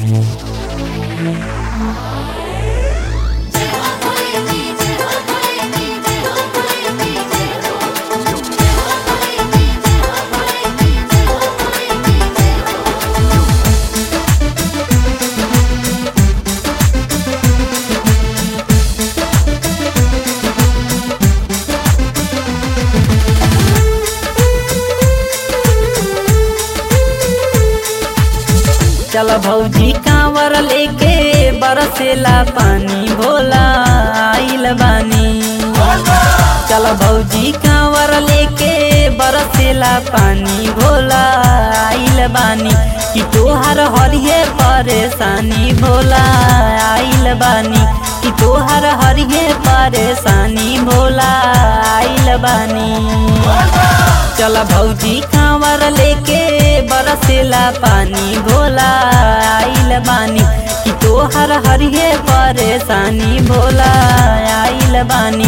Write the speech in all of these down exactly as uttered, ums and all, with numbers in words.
चल भौजी कांवर लेके बरसेला पानी भोला आइल बानी। चल भौजी कांवर लेके बरसेला पानी भोला आइल बानी कि तोहार हरिये परेशानी भोला आइल बानी कि तोहार हरिये परेशानी भोला आइल बानी। चल भौजी कांवर लेके बरसेला पानी भोला आइल बानी कि तोहर हरिये परेशानी भोला आइल बानी।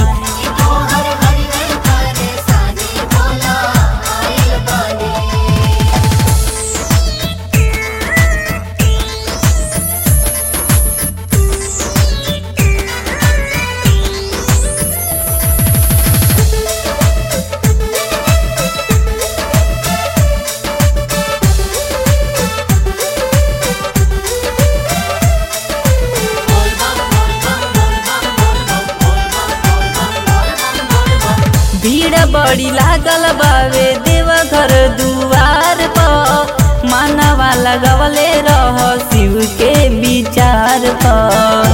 भीड़ बड़ी लागल बावे देवघर दुआर पर मानवा लगवले रह शिव के विचार पर।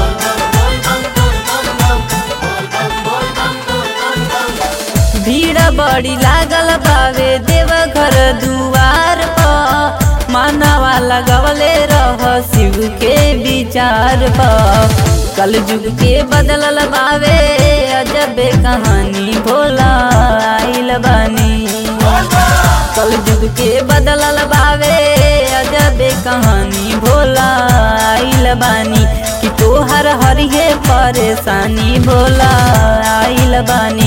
भीड़ बड़ी लागल बावे देवघर दुआर पर मानवा लगवले रह शिव के विचार पर। कल युग के बदलल बावे अजबे कहानी भोला आइल बानी। कल युग के बदलल बावे अजबे कहानी भोला आइल बानी कि तोहर हरिये परेशानी भोला आइल बानी।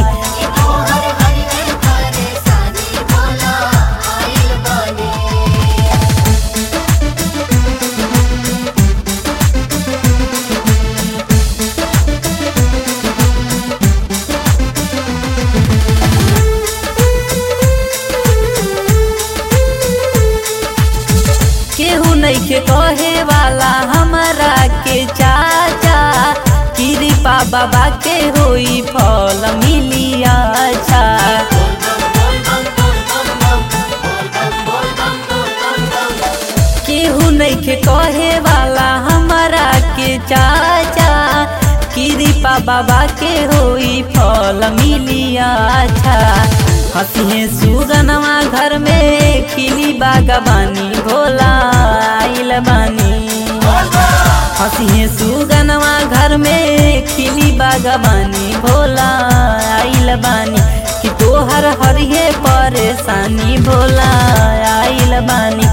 केहू नइखे कहे वाला हमरा के चाचा कृपा बाबा के होई फल मिली अच्छा। केहू नइखे कहे वाला हमरा के चाचा कृपा बाबा के होई फल मिली अच्छा। हंसिए सुगनवा घर में खिली बागबानी भोला आइल बानी। हंसिए सुगनवा घर में खिली बागबानी भोला आइल बानी कि तोहर हरिये परेशानी भोला आइल बानी।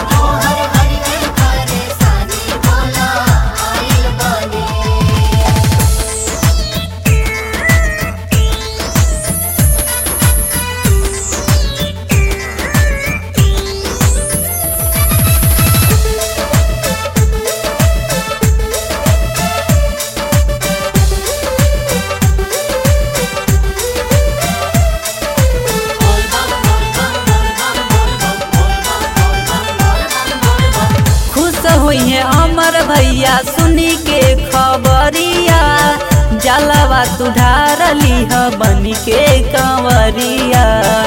हुई अमर भैया सुनी के खबरिया जलवा तुधार लीह बनी के कंवरिया।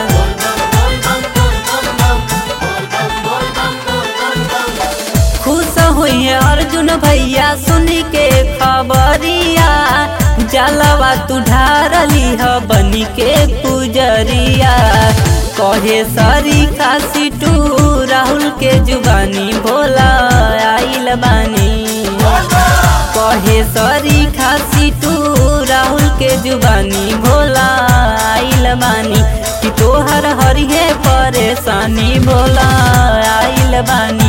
खुश हुई अर्जुन भैया सुनी के खबरिया जलवा तुधार लीह बनी के पुजरिया। कहे सरी काशी टू राहुल के जुबानी भोला आइल बानी। कहे सरी खासी टू राहुल के जुबानी भोला आइल बानी कि तोहर हरिये परेशानी भोला आइल बानी।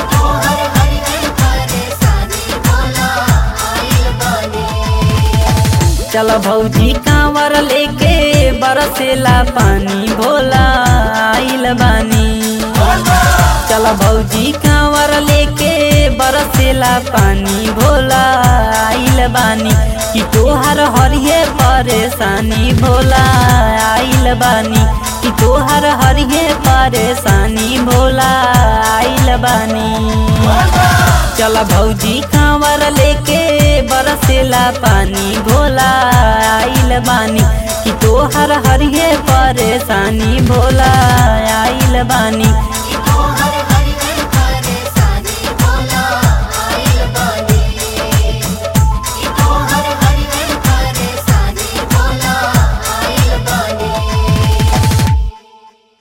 चल भौजी कांवर लेके बरसेला पानी भोला आइल बानी। चल भौजी कांवर लेके बरसेला पानी भोला आइल बानी कि तोहर हरिये परेशानी भोला आइल बानी कि तोहर हरिये परेशानी भोला आइल बानी। चल भौजी कांवर लेके बरसेला पानी भोला आइल बानी कि तोहर हरिये परेशानी भोला आइल बानी